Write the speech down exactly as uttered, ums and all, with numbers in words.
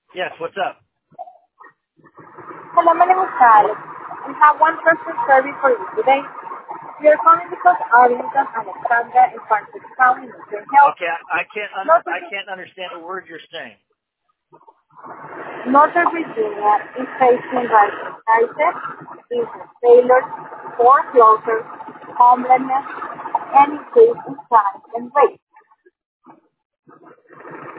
Yes, what's up? Hello, my name is Alex. We have one question survey for you today. We are calling because Arlington, Alexandra, and Francis County need help. Okay, I, I can't un- Northern, I can't understand a word you're saying. Northern Virginia is facing rising prices, business failures, foreclosures, homelessness, and increase in crime and rape.